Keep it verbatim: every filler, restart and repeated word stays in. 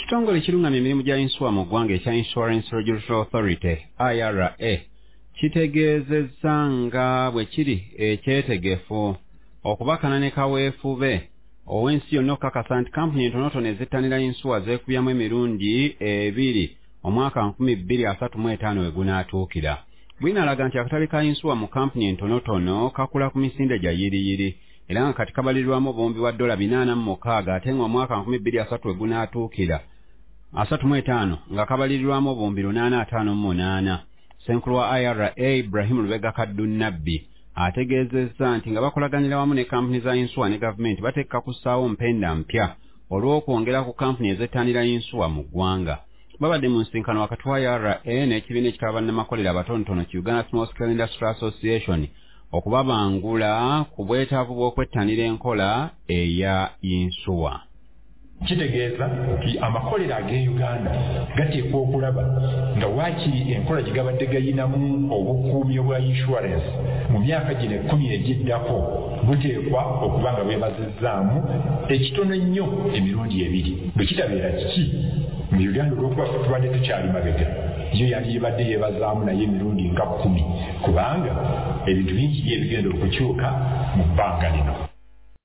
Ekitongole ekirungamya emirimu gya yinsuwa mu ggwanga ekya Insurance Regulatory Authority I R A kitegeezezza nga bwe kiri ekyetegefu okubakana ne kaweefube ow'ensi yonna okukakasa nti kampuni entonotono ezittanira yinsuwa zeekubyamu emirundi ebiri omwaka nkumi bbiri asatu mu etaano we gunaatuukira. Bw'inalaga nti akatale ka yinsuwa mu kampuni entonotono kakula ku misinde gya yiriyiri era nga kati kabalirwamu obuwumbi bwa ddoola binaana mu mukaaga ate nga omwaka nkumi bbiri asatu we gunaatuukira asatu mu etaano nga kabalirwamu obuwumbi lunaana ataano mu munaana. Ssenkulu wa I R A Ibrahim Lubega Kaddunabbi ategeezezza nti nga bakolaganira wamu ne kampuni za yinsuwa ne gavumenti bateeka kussaawo mpenda mpya olw'okwongera ku kampuni ezettanira yinsuwa mu ggwanga. Babadde mu nsinkano wakati wa I R A n'ekibiina ekitaba bannamakolera abatonotono ki Uganda Small Scale Industry Association okubabangula ku bwetaavu bw'okwettanira enkola eya yinsuwa. Kitegeeza nti amakolero ag'e Uganda gateekwa okulaba nga waakiri enkola gye gabadde gayinamu obukuumi obwa insurance mu myaka gino ekkumi egiddako buteekwa okuba nga bwebazizzaamu ekitono ennyo emirundi ebiri. Bwe kitabeera kiki mu Uganda olw'okuba tubadde tukyali mabega yo yali yebadde yeebazaamu naye emirundi nga kkumi kubanga ebintu bingi ebigenda okukyuka mu bbanga lino.